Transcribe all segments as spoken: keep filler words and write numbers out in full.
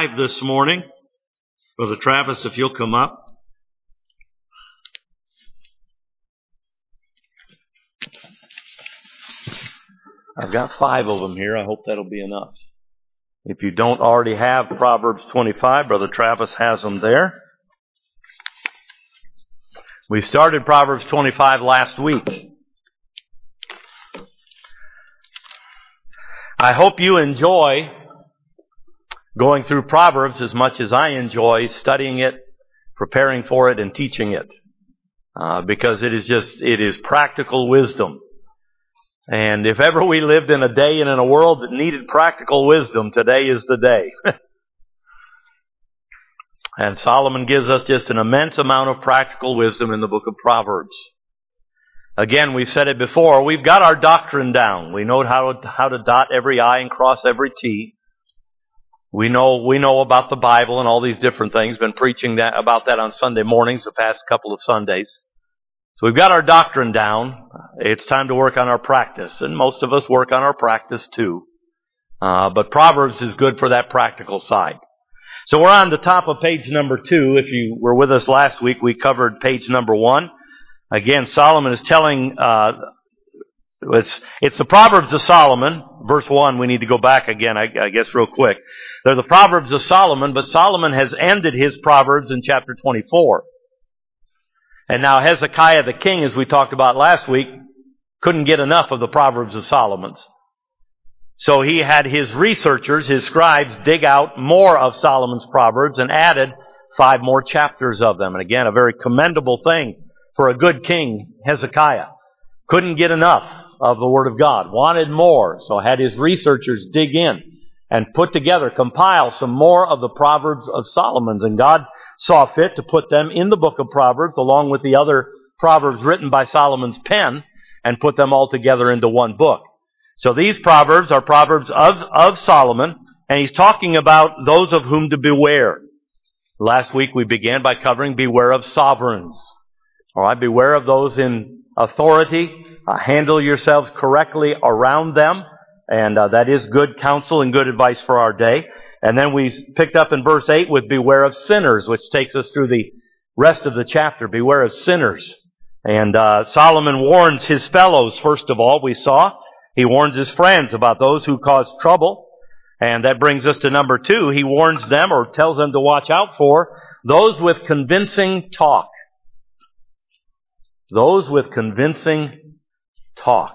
twenty-five this morning. Brother Travis, if you'll come up. I've got five of them here. I hope that'll be enough. If you don't already have Proverbs twenty-five, Brother Travis has them there. We started Proverbs twenty-five last week. I hope you enjoy going through Proverbs as much as I enjoy studying it, preparing for it, and teaching it. Uh, because it is just, it is practical wisdom. And if ever we lived in a day and in a world that needed practical wisdom, today is the day. And Solomon gives us just an immense amount of practical wisdom in the book of Proverbs. Again, we've said it before, we've got our doctrine down. We know how to, how to dot every I and cross every T. We know, we know about the Bible and all these different things. Been preaching that, about that on Sunday mornings the past couple of Sundays. So we've got our doctrine down. It's time to work on our practice. And most of us work on our practice too. Uh, but Proverbs is good for that practical side. So we're on the top of page number two. If you were with us last week, we covered page number one. Again, Solomon is telling, uh, it's, it's the Proverbs of Solomon. Verse one, we need to go back again, I, I guess, real quick. They're the Proverbs of Solomon, but Solomon has ended his Proverbs in chapter twenty-four. And now Hezekiah the king, as we talked about last week, couldn't get enough of the Proverbs of Solomon's. So he had his researchers, his scribes, dig out more of Solomon's Proverbs and added five more chapters of them. And again, a very commendable thing for a good king, Hezekiah. Couldn't get enough of the Word of God. Wanted more. So had his researchers dig in and put together, compile some more of the Proverbs of Solomon's. And God saw fit to put them in the book of Proverbs along with the other Proverbs written by Solomon's pen and put them all together into one book. So these Proverbs are Proverbs of, of Solomon, and he's talking about those of whom to beware. Last week we began by covering beware of sovereigns. All right, beware of those in authority. Uh, handle yourselves correctly around them. And uh, that is good counsel and good advice for our day. And then we picked up in verse eight with beware of sinners, which takes us through the rest of the chapter. Beware of sinners. And uh, Solomon warns his fellows, first of all, we saw. He warns his friends about those who cause trouble. And that brings us to number two. He warns them or tells them to watch out for those with convincing talk. Those with convincing talk.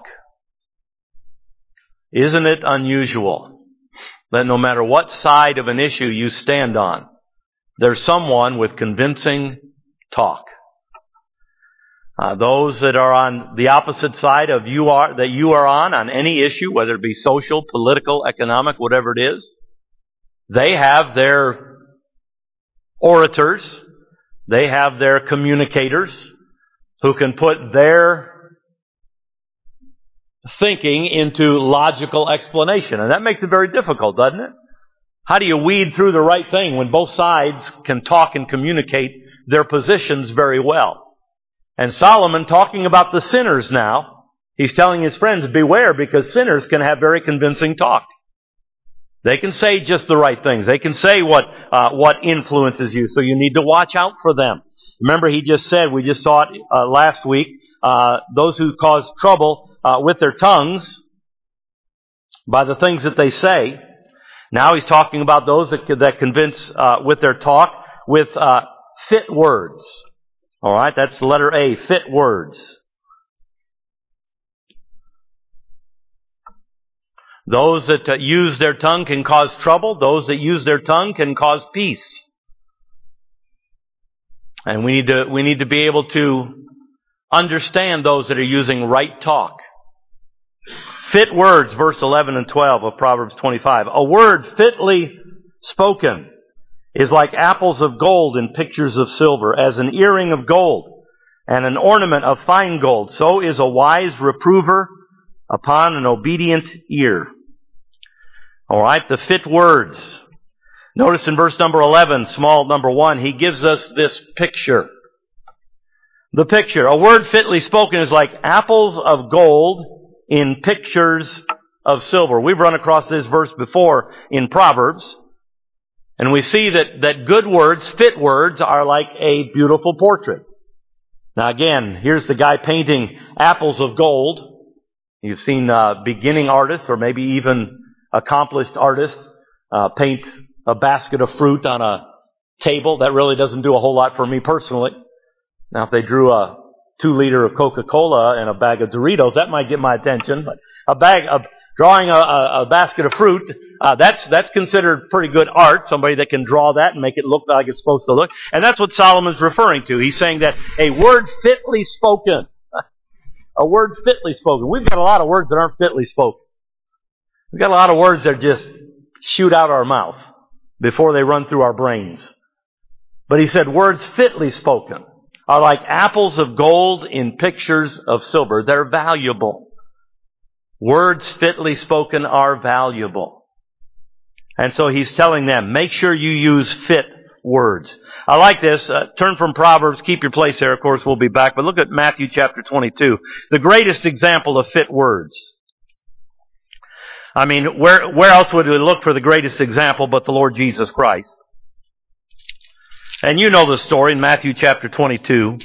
Isn't it unusual that no matter what side of an issue you stand on, there's someone with convincing talk? Uh, those that are on the opposite side of you are that you are on on any issue, whether it be social, political, economic, whatever it is, they have their orators, they have their communicators who can put their thinking into logical explanation. And that makes it very difficult, doesn't it? How do you weed through the right thing when both sides can talk and communicate their positions very well? And Solomon, talking about the sinners now, he's telling his friends, beware, because sinners can have very convincing talk. They can say just the right things. They can say what uh, what influences you, so you need to watch out for them. Remember, he just said, we just saw it uh, last week, uh, those who cause trouble uh, with their tongues by the things that they say. Now he's talking about those that, that convince uh, with their talk with uh, fit words. All right, that's the letter A, fit words. Those that uh, use their tongue can cause trouble. Those that use their tongue can cause peace. And we need to we need to be able to understand those that are using right talk. Fit words, verse eleven and twelve of Proverbs twenty-five. A word fitly spoken is like apples of gold in pictures of silver, as an earring of gold and an ornament of fine gold. So is a wise reprover upon an obedient ear. All right, the fit words. Notice in verse number eleven, small number one, he gives us this picture. The picture. A word fitly spoken is like apples of gold in pictures of silver. We've run across this verse before in Proverbs. And we see that, that good words, fit words, are like a beautiful portrait. Now again, here's the guy painting apples of gold. You've seen uh, beginning artists or maybe even accomplished artists uh, paint a basket of fruit on a table. That really doesn't do a whole lot for me personally. Now if they drew a two liter of Coca-Cola and a bag of Doritos, that might get my attention. But a bag of drawing a, a, a basket of fruit, uh, that's that's considered pretty good art. Somebody that can draw that and make it look like it's supposed to look. And that's what Solomon's referring to. He's saying that a word fitly spoken, a word fitly spoken. We've got a lot of words that aren't fitly spoken. We've got a lot of words that just shoot out our mouth before they run through our brains. But he said words fitly spoken are like apples of gold in pictures of silver. They're valuable. Words fitly spoken are valuable. And so he's telling them, make sure you use fit words. I like this. Uh, turn from Proverbs. Keep your place there. Of course, we'll be back. But look at Matthew chapter twenty-two. The greatest example of fit words. I mean, where, where else would we look for the greatest example but the Lord Jesus Christ? And you know the story in Matthew chapter twenty-two.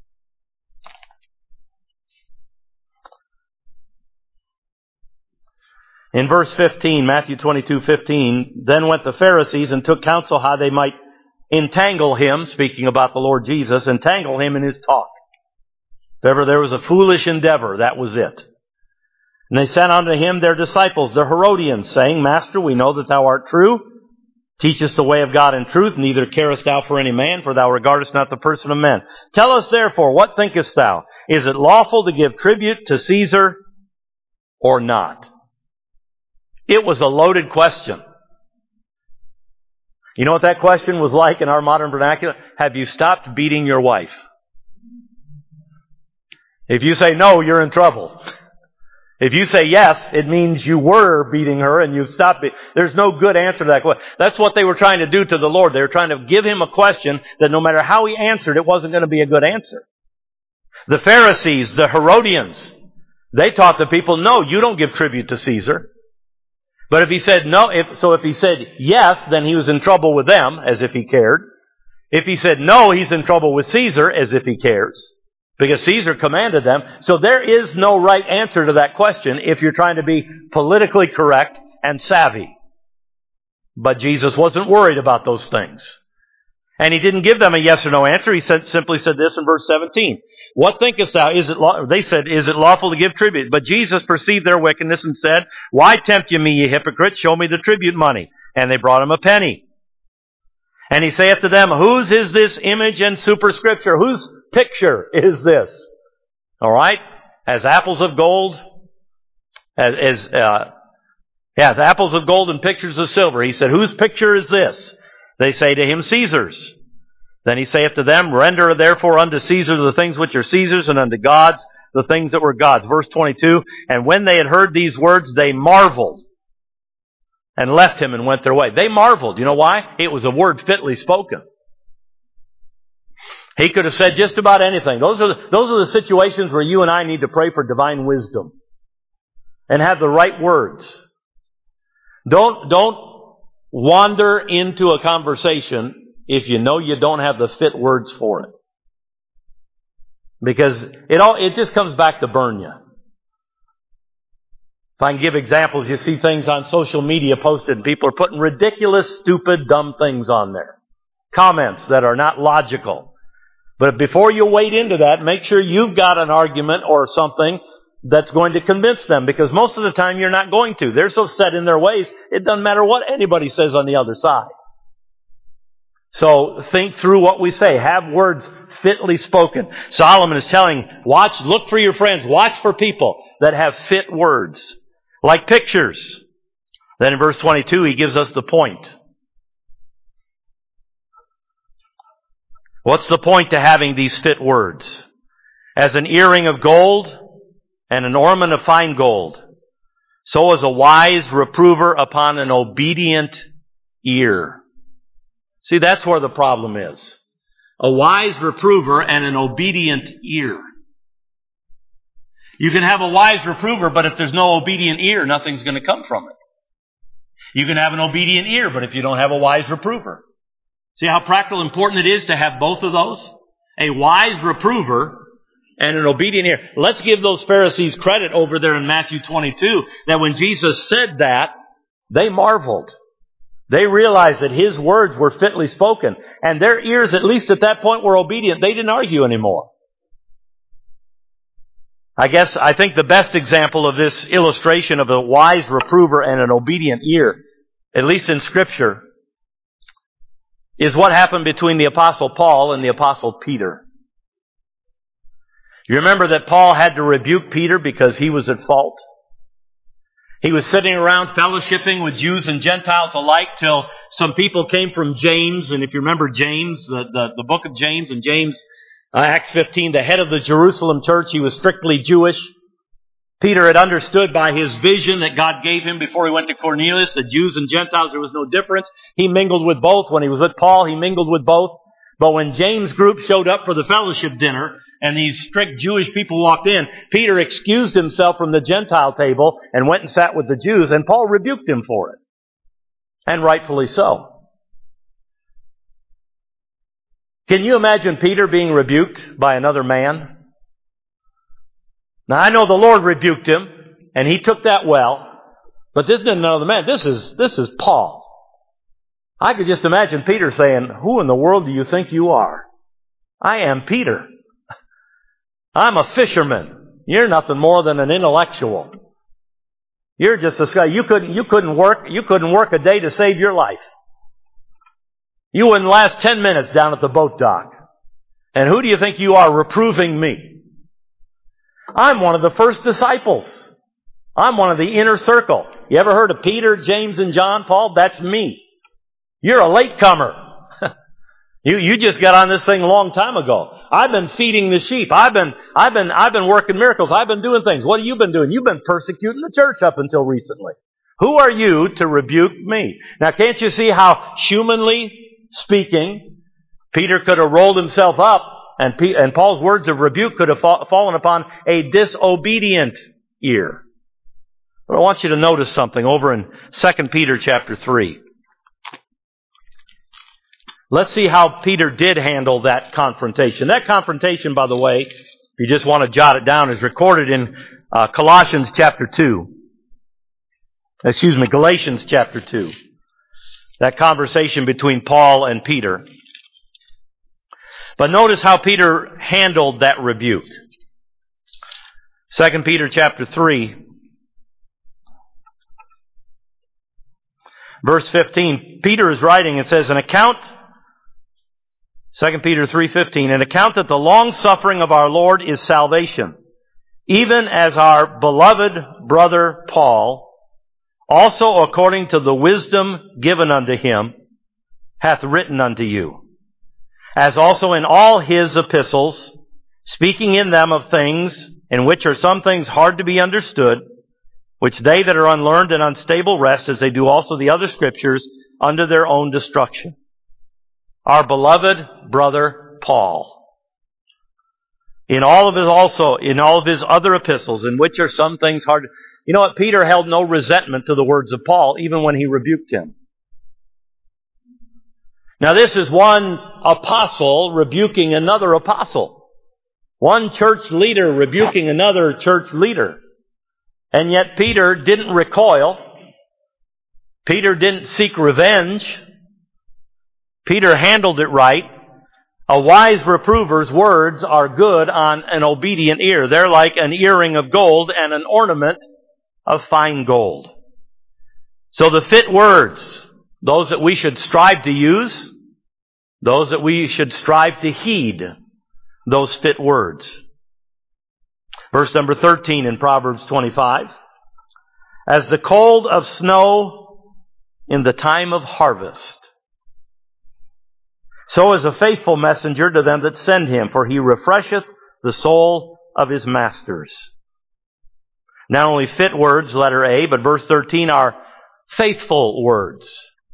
In verse fifteen, Matthew twenty-two fifteen, then went the Pharisees and took counsel how they might entangle him, speaking about the Lord Jesus, entangle him in his talk. If ever there was a foolish endeavor, that was it. And they sent unto him their disciples, the Herodians, saying, Master, we know that thou art true. Teach us the way of God in truth, neither carest thou for any man, for thou regardest not the person of men. Tell us therefore, what thinkest thou? Is it lawful to give tribute to Caesar or not? It was a loaded question. You know what that question was like in our modern vernacular? Have you stopped beating your wife? If you say no, you're in trouble. If you say yes, it means you were beating her and you've stopped it. There's no good answer to that question. That's what they were trying to do to the Lord. They were trying to give him a question that no matter how he answered, it wasn't going to be a good answer. The Pharisees, the Herodians, they taught the people, no, you don't give tribute to Caesar. But if he said no, if, so if he said yes, then he was in trouble with them, as if he cared. If he said no, he's in trouble with Caesar, as if he cares. Because Caesar commanded them. So there is no right answer to that question if you're trying to be politically correct and savvy. But Jesus wasn't worried about those things. And he didn't give them a yes or no answer. He said, simply said this in verse seventeen. What thinkest thou? Is it law-? They said, is it lawful to give tribute? But Jesus perceived their wickedness and said, why tempt ye me, ye hypocrites? Show me the tribute money. And they brought him a penny. And he saith to them, whose is this image and superscripture? Whose picture is this? All right? As apples of gold, as, as uh, yeah, as apples of gold and pictures of silver. He said, whose picture is this? They say to him, Caesar's. Then he saith to them, render therefore unto Caesar the things which are Caesar's, and unto God's the things that were God's. Verse twenty-two, and when they had heard these words, they marveled, and left him and went their way. They marveled. You know why? It was a word fitly spoken. He could have said just about anything. Those are the, those are the situations where you and I need to pray for divine wisdom and have the right words. Don't, don't wander into a conversation if you know you don't have the fit words for it. Because it all, it just comes back to burn you. If I can give examples, you see things on social media posted and people are putting ridiculous, stupid, dumb things on there. Comments that are not logical. But before you wade into that, make sure you've got an argument or something that's going to convince them. Because most of the time you're not going to. They're so set in their ways, it doesn't matter what anybody says on the other side. So think through what we say. Have words fitly spoken. Solomon is telling, watch, look for your friends. Watch for people that have fit words. Like pictures. Then in verse twenty-two, he gives us the point. What's the point to having these fit words? As an earring of gold and an ornament of fine gold, so is a wise reprover upon an obedient ear. See, that's where the problem is. A wise reprover and an obedient ear. You can have a wise reprover, but if there's no obedient ear, nothing's going to come from it. You can have an obedient ear, but if you don't have a wise reprover. See how practical and important it is to have both of those? A wise reprover and an obedient ear. Let's give those Pharisees credit over there in Matthew twenty-two, that when Jesus said that, they marveled. They realized that His words were fitly spoken, and their ears, at least at that point, were obedient. They didn't argue anymore. I guess, I think the best example of this illustration of a wise reprover and an obedient ear, at least in Scripture, is what happened between the Apostle Paul and the Apostle Peter. You remember that Paul had to rebuke Peter because he was at fault? He was sitting around fellowshipping with Jews and Gentiles alike till some people came from James. And if you remember James, the, the, the book of James, and James, uh, Acts fifteen, the head of the Jerusalem church, he was strictly Jewish. Peter had understood by his vision that God gave him before he went to Cornelius, that Jews and Gentiles, there was no difference. He mingled with both. When he was with Paul, he mingled with both. But when James' group showed up for the fellowship dinner, and these strict Jewish people walked in, Peter excused himself from the Gentile table and went and sat with the Jews, and Paul rebuked him for it. And rightfully so. Can you imagine Peter being rebuked by another man? Now, I know the Lord rebuked him, and he took that well, but this isn't another man. This is, this is Paul. I could just imagine Peter saying, "Who in the world do you think you are? I am Peter. I'm a fisherman. You're nothing more than an intellectual. You're just a guy. You couldn't, you couldn't work, you couldn't work a day to save your life. You wouldn't last ten minutes down at the boat dock. And who do you think you are reproving me? I'm one of the first disciples. I'm one of the inner circle. You ever heard of Peter, James, and John, Paul? That's me. You're a latecomer. You, you just got on this thing a long time ago. I've been feeding the sheep. I've been, I've been, I've been working miracles. I've been doing things. What have you been doing? You've been persecuting the church up until recently. Who are you to rebuke me? Now, can't you see how, humanly speaking, Peter could have rolled himself up, and, P- and Paul's words of rebuke could have fa- fallen upon a disobedient ear. But I want you to notice something over in Second Peter chapter three. Let's see how Peter did handle that confrontation. That confrontation, by the way, if you just want to jot it down, is recorded in uh, Colossians chapter two. Excuse me, Galatians chapter two. That conversation between Paul and Peter. But notice how Peter handled that rebuke. Second Peter chapter three. Verse fifteen. Peter is writing and says, an account... Second Peter three fifteen, an account that the long-suffering of our Lord is salvation, even as our beloved brother Paul, also according to the wisdom given unto him, hath written unto you, as also in all his epistles, speaking in them of things in which are some things hard to be understood, which they that are unlearned and unstable wrest, as they do also the other scriptures, unto their own destruction. Our beloved brother Paul, in all of his also, in all of his other epistles, in which are some things hard. You know what? Peter held no resentment to the words of Paul, even when he rebuked him. Now this is one apostle rebuking another apostle. One church leader rebuking another church leader. And yet Peter didn't recoil. Peter didn't seek revenge. Peter handled it right. A wise reprover's words are good on an obedient ear. They're like an earring of gold and an ornament of fine gold. So the fit words, those that we should strive to use, those that we should strive to heed, those fit words. Verse number thirteen in Proverbs twenty-five. As the cold of snow in the time of harvest, so is a faithful messenger to them that send him, for he refresheth the soul of his masters. Not only fit words, letter A, but verse thirteen are faithful words.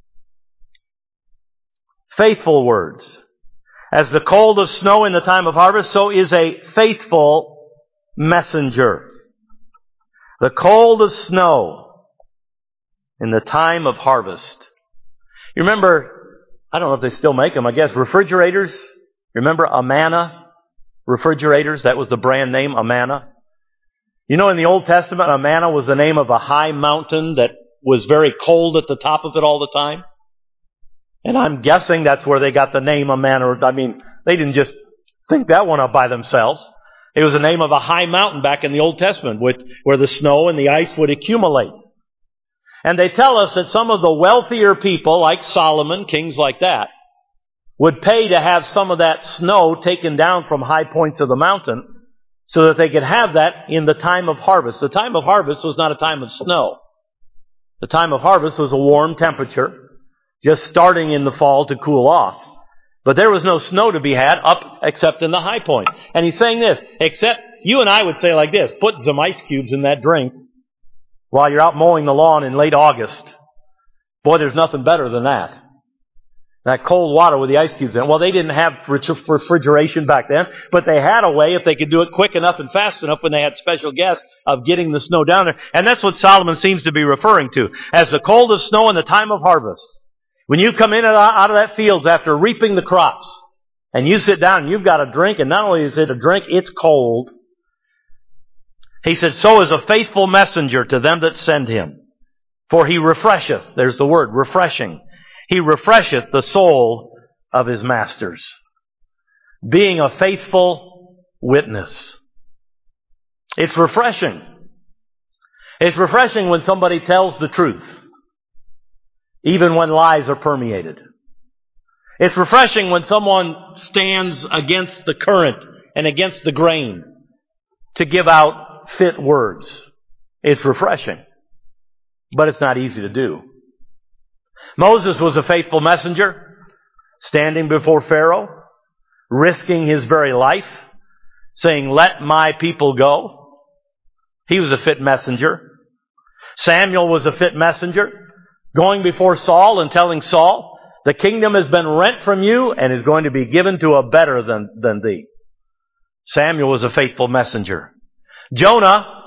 Faithful words. As the cold of snow in the time of harvest, so is a faithful messenger. The cold of snow. In the time of harvest. You remember, I don't know if they still make them, I guess, refrigerators? Remember Amana refrigerators? That was the brand name, Amana. You know, in the Old Testament, Amana was the name of a high mountain that was very cold at the top of it all the time. And I'm guessing that's where they got the name Amana. I mean, they didn't just think that one up by themselves. It was the name of a high mountain back in the Old Testament with, where the snow and the ice would accumulate. And they tell us that some of the wealthier people, like Solomon, kings like that, would pay to have some of that snow taken down from high points of the mountain so that they could have that in the time of harvest. The time of harvest was not a time of snow. The time of harvest was a warm temperature, just starting in the fall to cool off. But there was no snow to be had up except in the high point. And he's saying this, except you and I would say like this, put some ice cubes in that drink while you're out mowing the lawn in late August. Boy, there's nothing better than that. That cold water with the ice cubes in it. Well, they didn't have refrigeration back then, but they had a way, if they could do it quick enough and fast enough when they had special guests, of getting the snow down there. And that's what Solomon seems to be referring to as the cold of snow in the time of harvest. When you come in and out of that fields after reaping the crops, and you sit down and you've got a drink, and not only is it a drink, it's cold. He said, so is a faithful messenger to them that send him. For he refresheth, there's the word, refreshing. He refresheth the soul of his masters. Being a faithful witness. It's refreshing. It's refreshing when somebody tells the truth, even when lies are permeated. It's refreshing when someone stands against the current and against the grain to give out fit words. It's refreshing. But it's not easy to do. Moses was a faithful messenger, standing before Pharaoh, risking his very life, saying, let my people go. He was a fit messenger. Samuel was a fit messenger, going before Saul and telling Saul, the kingdom has been rent from you and is going to be given to a better than, than thee. Samuel was a faithful messenger. Jonah,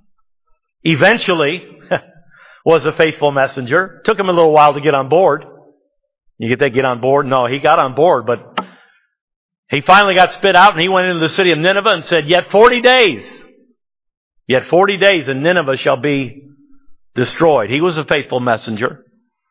eventually, was a faithful messenger. Took him a little while to get on board. You get that get on board? No, he got on board, but he finally got spit out and he went into the city of Nineveh and said, yet forty days, yet forty days and Nineveh shall be destroyed. He was a faithful messenger.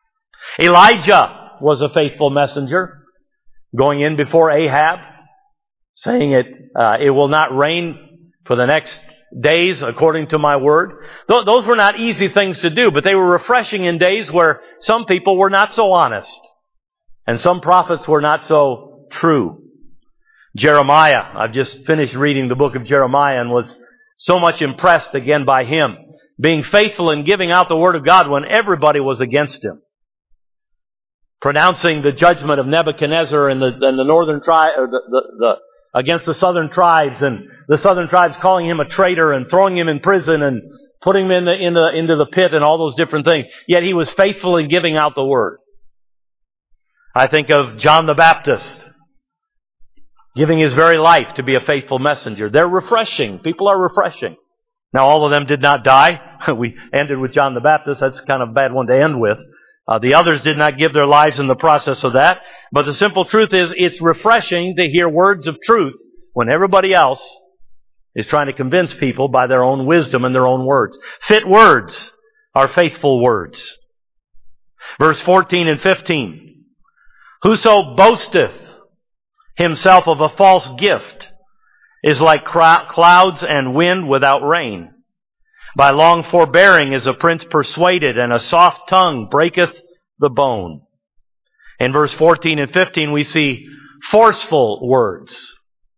Elijah was a faithful messenger, going in before Ahab, saying it, uh, it will not rain for the next days according to my word. Th- those were not easy things to do, but they were refreshing in days where some people were not so honest and some prophets were not so true. Jeremiah, I've just finished reading the book of Jeremiah and was so much impressed again by him being faithful in giving out the word of God when everybody was against him. Pronouncing the judgment of Nebuchadnezzar and the, and the northern tribe, or the, the, the against the southern tribes, and the southern tribes calling him a traitor and throwing him in prison and putting him in the, in the, into the pit and all those different things. Yet he was faithful in giving out the word. I think of John the Baptist, giving his very life to be a faithful messenger. They're refreshing. People are refreshing. Now all of them did not die. We ended with John the Baptist. That's kind of a bad one to end with. Uh, the others did not give their lives in the process of that. But the simple truth is, it's refreshing to hear words of truth when everybody else is trying to convince people by their own wisdom and their own words. Fit words are faithful words. Verse fourteen and fifteen. Whoso boasteth himself of a false gift is like clouds and wind without rain. By long forbearing is a prince persuaded, and a soft tongue breaketh the bone. In verse fourteen and fifteen we see forceful words.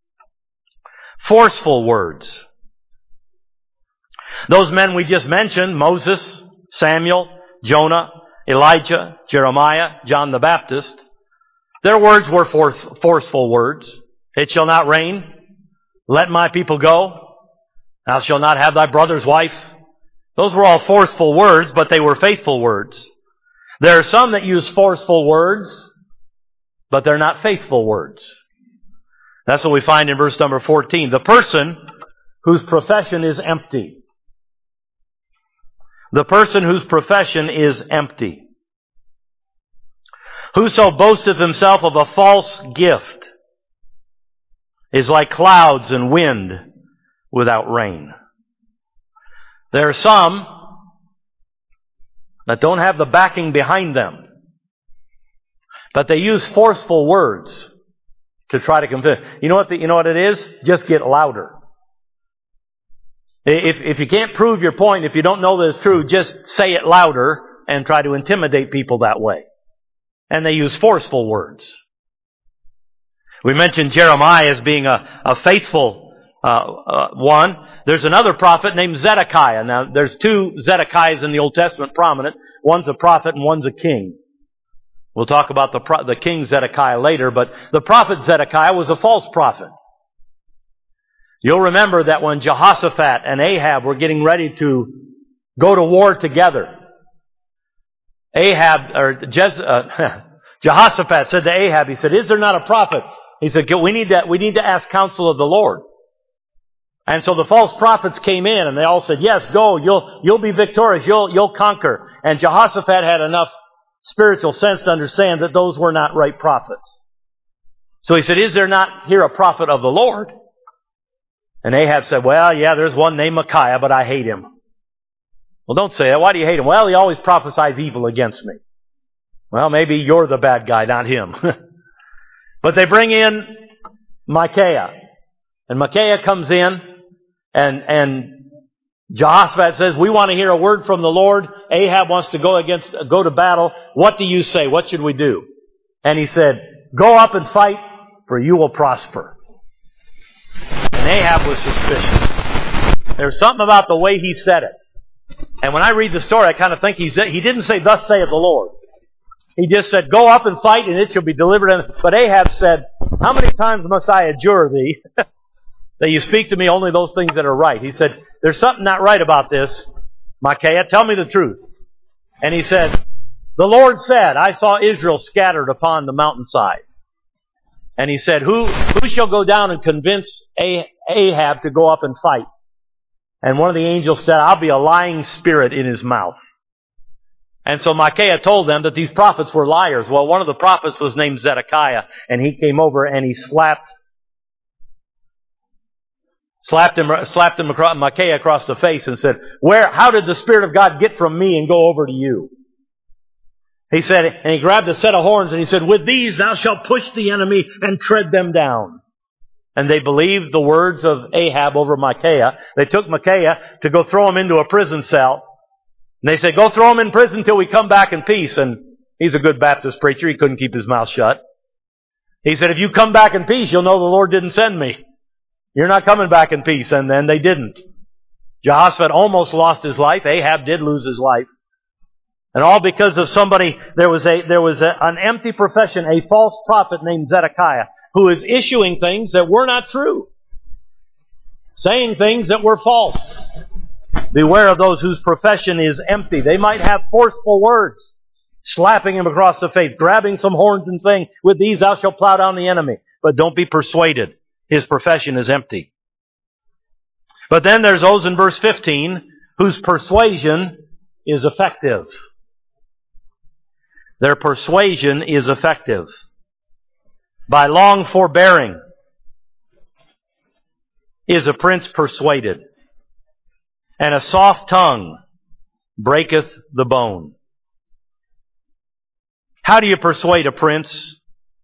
Forceful words. Those men we just mentioned, Moses, Samuel, Jonah, Elijah, Jeremiah, John the Baptist, their words were force, forceful words. It shall not rain. Let my people go. Thou shalt not have thy brother's wife. Those were all forceful words, but they were faithful words. There are some that use forceful words, but they're not faithful words. That's what we find in verse number fourteen. The person whose profession is empty. The person whose profession is empty. Whoso boasteth himself of a false gift is like clouds and wind without rain. There are some that don't have the backing behind them, but they use forceful words to try to convince. You know what the, you know what it is? Just get louder. If, if you can't prove your point, if you don't know that it's true, just say it louder and try to intimidate people that way. And they use forceful words. We mentioned Jeremiah as being a, a faithful uh, uh, one. There's another prophet named Zedekiah. Now, there's two Zedekiahs in the Old Testament prominent. One's a prophet and one's a king. We'll talk about the, pro- the king Zedekiah later, but the prophet Zedekiah was a false prophet. You'll remember that when Jehoshaphat and Ahab were getting ready to go to war together, Ahab, or Jez, uh, Jehoshaphat said to Ahab, he said, "Is there not a prophet?" He said, "We need to, we need to ask counsel of the Lord." And so the false prophets came in and they all said, "Yes, go, you'll, you'll be victorious, you'll, you'll conquer." And Jehoshaphat had enough spiritual sense to understand that those were not right prophets. So he said, "Is there not here a prophet of the Lord?" And Ahab said, "Well, yeah, there's one named Micaiah, but I hate him." "Well, don't say that. Why do you hate him?" "Well, he always prophesies evil against me." "Well, maybe you're the bad guy, not him." But they bring in Micaiah. And Micaiah comes in, and, and Jehoshaphat says, "We want to hear a word from the Lord. Ahab wants to go against, go to battle. What do you say? What should we do?" And he said, "Go up and fight, for you will prosper." And Ahab was suspicious. There's something about the way he said it. And when I read the story, I kind of think he's, he didn't say, "Thus saith the Lord." He just said, "Go up and fight, and it shall be delivered." But Ahab said, "How many times must I adjure thee that you speak to me only those things that are right?" He said, "There's something not right about this, Micaiah. Tell me the truth." And he said, "The Lord said, I saw Israel scattered upon the mountainside." And he said, Who, who shall go down and convince Ahab to go up and fight?" And one of the angels said, "I'll be a lying spirit in his mouth." And so Micaiah told them that these prophets were liars. Well, one of the prophets was named Zedekiah, and he came over and he slapped slapped him, slapped him across, Micaiah across the face and said, "Where? How did the Spirit of God get from me and go over to you?" He said, and he grabbed a set of horns and he said, "With these thou shalt push the enemy and tread them down." And they believed the words of Ahab over Micaiah. They took Micaiah to go throw him into a prison cell. And they said, "Go throw him in prison until we come back in peace." And he's a good Baptist preacher. He couldn't keep his mouth shut. He said, "If you come back in peace, you'll know the Lord didn't send me. You're not coming back in peace." And then they didn't. Jehoshaphat almost lost his life. Ahab did lose his life. And all because of somebody, there was a there was a, an empty profession, a false prophet named Zedekiah, who is issuing things that were not true, saying things that were false. Beware of those whose profession is empty. They might have forceful words, slapping him across the face, grabbing some horns and saying, "With these thou shalt plow down the enemy." But don't be persuaded. His profession is empty. But then there's those in verse fifteen whose persuasion is effective. Their persuasion is effective. By long forbearing is a prince persuaded, and a soft tongue breaketh the bone. How do you persuade a prince?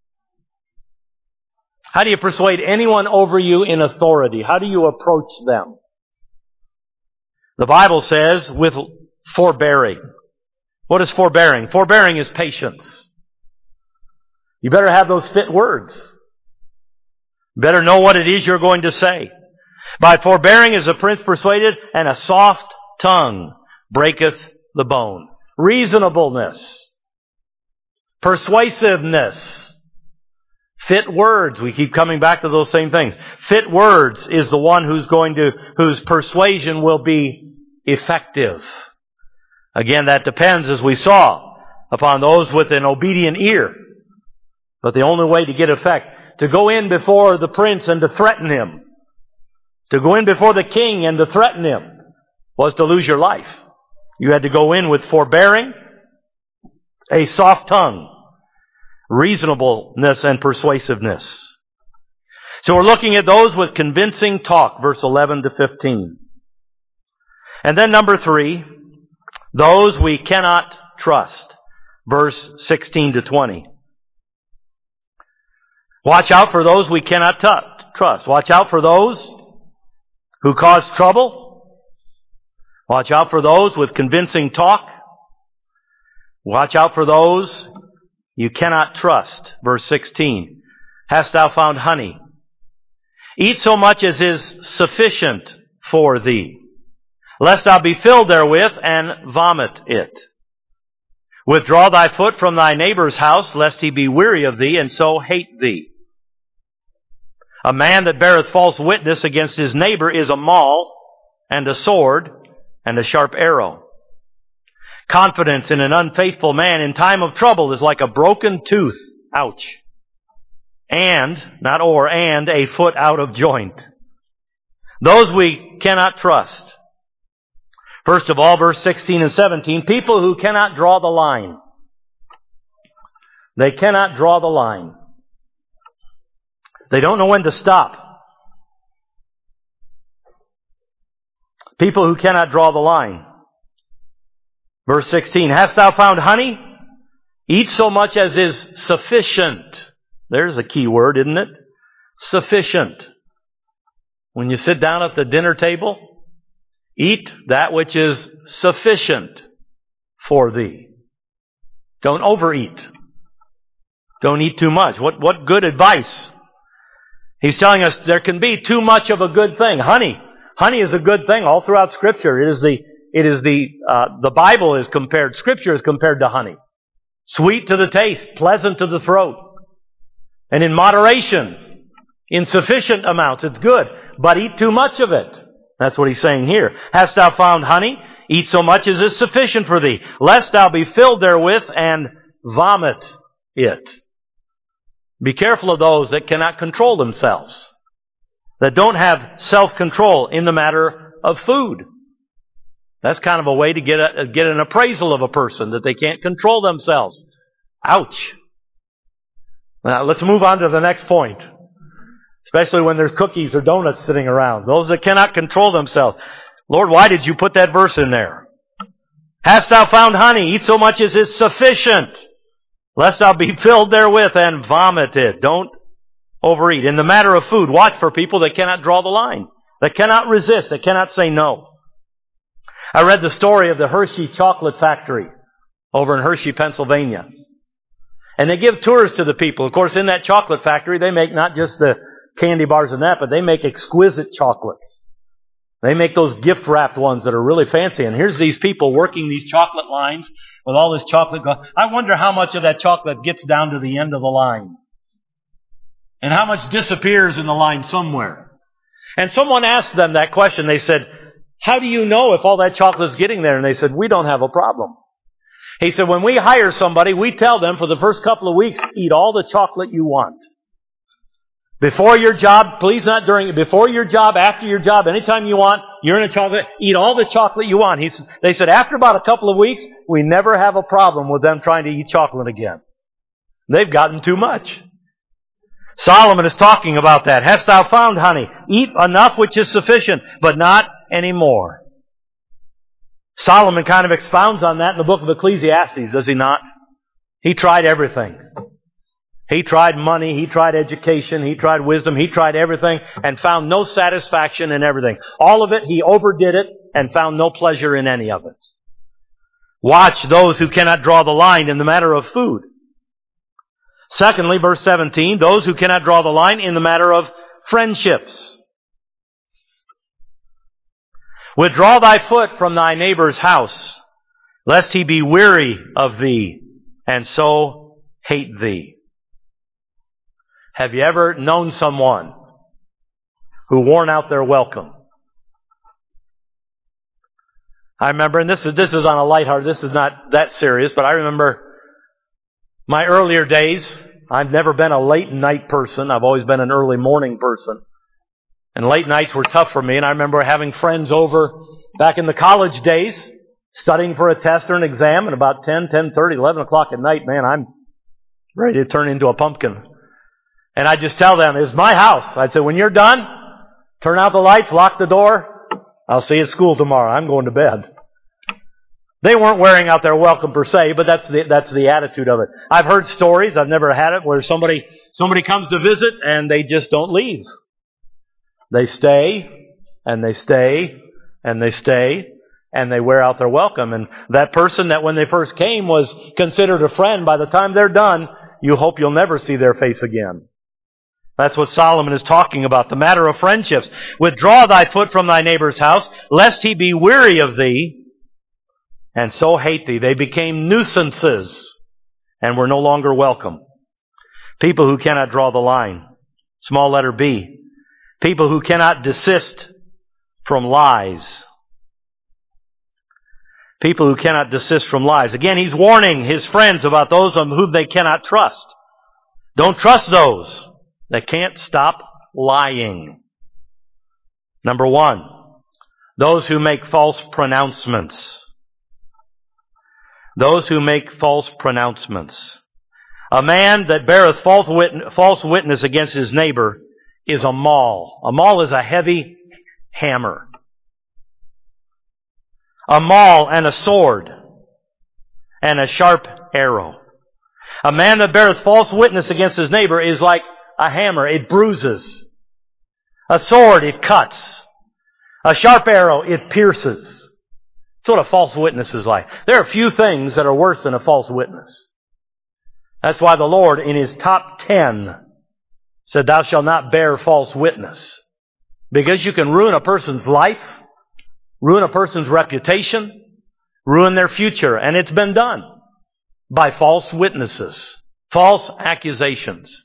How do you persuade anyone over you in authority? How do you approach them? The Bible says with forbearing. What is forbearing? Forbearing is patience. You better have those fit words. You better know what it is you're going to say. By forbearing is a prince persuaded, and a soft tongue breaketh the bone. Reasonableness. Persuasiveness. Fit words. We keep coming back to those same things. Fit words is the one who's going to, whose persuasion will be effective. Again, that depends, as we saw, upon those with an obedient ear. But the only way to get effect, to go in before the prince and to threaten him, to go in before the king and to threaten him, was to lose your life. You had to go in with forbearing, a soft tongue, reasonableness and persuasiveness. So we're looking at those with convincing talk, verse eleven to fifteen. And then number three, those we cannot trust, verse sixteen to twenty. Watch out for those we cannot t- trust. Watch out for those who cause trouble. Watch out for those with convincing talk. Watch out for those you cannot trust. Verse sixteen. Hast thou found honey? Eat so much as is sufficient for thee, lest thou be filled therewith and vomit it. Withdraw thy foot from thy neighbor's house, lest he be weary of thee, and so hate thee. A man that beareth false witness against his neighbor is a maul, and a sword, and a sharp arrow. Confidence in an unfaithful man in time of trouble is like a broken tooth. Ouch. And, not or, and a foot out of joint. Those we cannot trust. First of all, verse sixteen and seventeen, people who cannot draw the line. They cannot draw the line. They don't know when to stop. People who cannot draw the line. Verse sixteen, hast thou found honey? Eat so much as is sufficient. There's a key word, isn't it? Sufficient. When you sit down at the dinner table, eat that which is sufficient for thee. Don't overeat. Don't eat too much. What, what good advice. He's telling us there can be too much of a good thing. Honey. Honey is a good thing all throughout Scripture. It is the, it is the, uh, the Bible is compared, Scripture is compared to honey. Sweet to the taste, pleasant to the throat. And in moderation, in sufficient amounts, it's good. But eat too much of it. That's what he's saying here. Hast thou found honey? Eat so much as is sufficient for thee, lest thou be filled therewith and vomit it. Be careful of those that cannot control themselves, that don't have self-control in the matter of food. That's kind of a way to get a, get an appraisal of a person, that they can't control themselves. Ouch. Now, let's move on to the next point. Especially when there's cookies or donuts sitting around. Those that cannot control themselves. Lord, why did you put that verse in there? Hast thou found honey? Eat so much as is sufficient, lest thou be filled therewith and vomit it. Don't overeat. In the matter of food, watch for people that cannot draw the line, that cannot resist, that cannot say no. I read the story of the Hershey Chocolate Factory over in Hershey, Pennsylvania. And they give tours to the people. Of course, in that chocolate factory, they make not just the candy bars and that, but they make exquisite chocolates. They make those gift-wrapped ones that are really fancy. And here's these people working these chocolate lines with all this chocolate. I wonder how much of that chocolate gets down to the end of the line. And how much disappears in the line somewhere. And someone asked them that question. They said, how do you know if all that chocolate's getting there? And they said, we don't have a problem. He said, when we hire somebody, we tell them for the first couple of weeks, eat all the chocolate you want. Before your job, please not during, before your job, after your job, anytime you want, you're in a chocolate, eat all the chocolate you want. He said, they said, after about a couple of weeks, we never have a problem with them trying to eat chocolate again. They've gotten too much. Solomon is talking about that. Hast thou found honey? Eat enough which is sufficient, but not any more. Solomon kind of expounds on that in the book of Ecclesiastes, does he not? He tried everything. He tried money, he tried education, he tried wisdom, he tried everything and found no satisfaction in everything. All of it, he overdid it and found no pleasure in any of it. Watch those who cannot draw the line in the matter of food. Secondly, verse seventeen, those who cannot draw the line in the matter of friendships. Withdraw thy foot from thy neighbor's house, lest he be weary of thee, and so hate thee. Have you ever known someone who worn out their welcome? I remember, and this is this is on a lighthearted, this is not that serious, but I remember my earlier days. I've never been a late night person. I've always been an early morning person. And late nights were tough for me. And I remember having friends over back in the college days. studying for a test or an exam, and about ten, ten thirty, eleven o'clock at night, man, I'm ready to turn into a pumpkin. And I just tell them, it's my house. I'd say, when you're done, turn out the lights, lock the door. I'll see you at school tomorrow. I'm going to bed. They weren't wearing out their welcome per se, but that's the, that's the attitude of it. I've heard stories, I've never had it, where somebody, somebody comes to visit and they just don't leave. They stay, and they stay, and they stay, and they wear out their welcome. And that person that when they first came was considered a friend, by the time they're done, you hope you'll never see their face again. That's what Solomon is talking about, the matter of friendships. Withdraw thy foot from thy neighbor's house, lest he be weary of thee, and so hate thee. They became nuisances, and were no longer welcome. People who cannot draw the line. Small letter B. People who cannot desist from lies. People who cannot desist from lies. Again, he's warning his friends about those on whom they cannot trust. Don't trust those that can't stop lying. Number one, those who make false pronouncements. Those who make false pronouncements. A man that beareth false witness against his neighbor is a maul. A maul is a heavy hammer. A maul and a sword and a sharp arrow. A man that beareth false witness against his neighbor is like a hammer. It bruises. A sword, it cuts. A sharp arrow, it pierces. That's what a false witness is like. There are few things that are worse than a false witness. That's why the Lord, in His top ten, said, thou shalt not bear false witness. Because you can ruin a person's life, ruin a person's reputation, ruin their future. And it's been done by false witnesses, false accusations.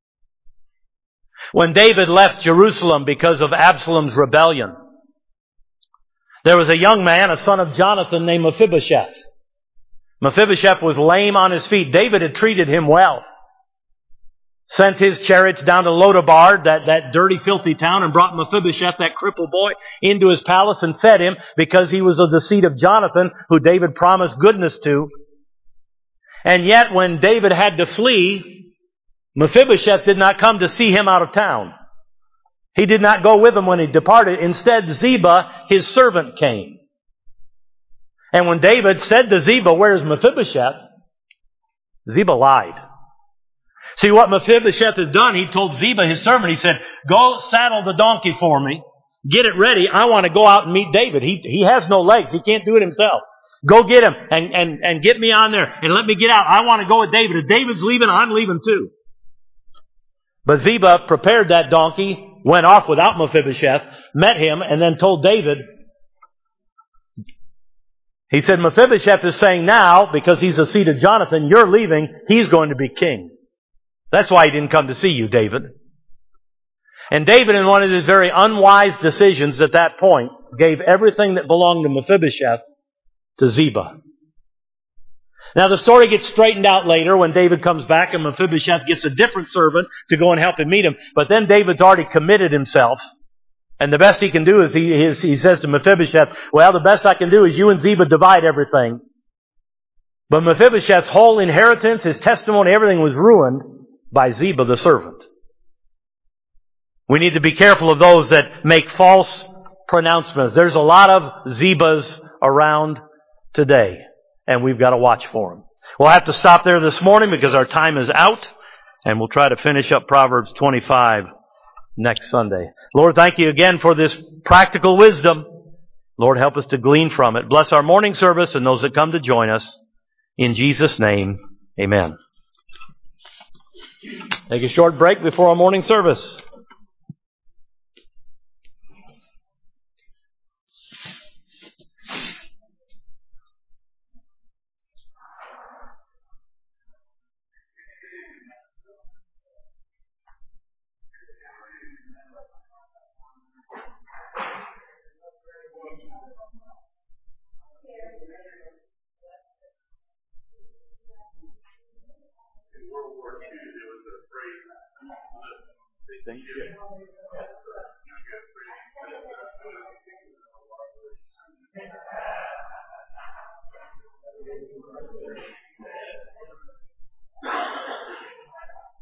When David left Jerusalem because of Absalom's rebellion, there was a young man, a son of Jonathan, named Mephibosheth. Mephibosheth was lame on his feet. David had treated him well. Sent his chariots down to Lodabar, that, that dirty, filthy town, and brought Mephibosheth, that crippled boy, into his palace and fed him because he was of the seed of Jonathan, who David promised goodness to. And yet, when David had to flee, Mephibosheth did not come to see him out of town. He did not go with him when he departed. Instead, Ziba, his servant, came. And when David said to Ziba, where's Mephibosheth? Ziba lied. See, what Mephibosheth has done, he told Ziba, his servant, he said, go saddle the donkey for me. Get it ready. I want to go out and meet David. He, he has no legs. He can't do it himself. Go get him and, and, and get me on there and let me get out. I want to go with David. If David's leaving, I'm leaving too. But Ziba prepared that donkey, went off without Mephibosheth, met him, and then told David, he said, Mephibosheth is saying now, because he's the seed of Jonathan, you're leaving, he's going to be king. That's why he didn't come to see you, David. And David, in one of his very unwise decisions at that point, gave everything that belonged to Mephibosheth to Ziba. Now the story gets straightened out later when David comes back and Mephibosheth gets a different servant to go and help him meet him. But then David's already committed himself. And the best he can do is he, is, he says to Mephibosheth, well, the best I can do is you and Ziba divide everything. But Mephibosheth's whole inheritance, his testimony, everything was ruined by Ziba the servant. We need to be careful of those that make false pronouncements. There's a lot of Zibas around today, and we've got to watch for them. We'll have to stop there this morning because our time is out, and we'll try to finish up Proverbs twenty-five next Sunday. Lord, thank you again for this practical wisdom. Lord, help us to glean from it. Bless our morning service and those that come to join us. In Jesus' name, amen. Take a short break before our morning service. Thank you.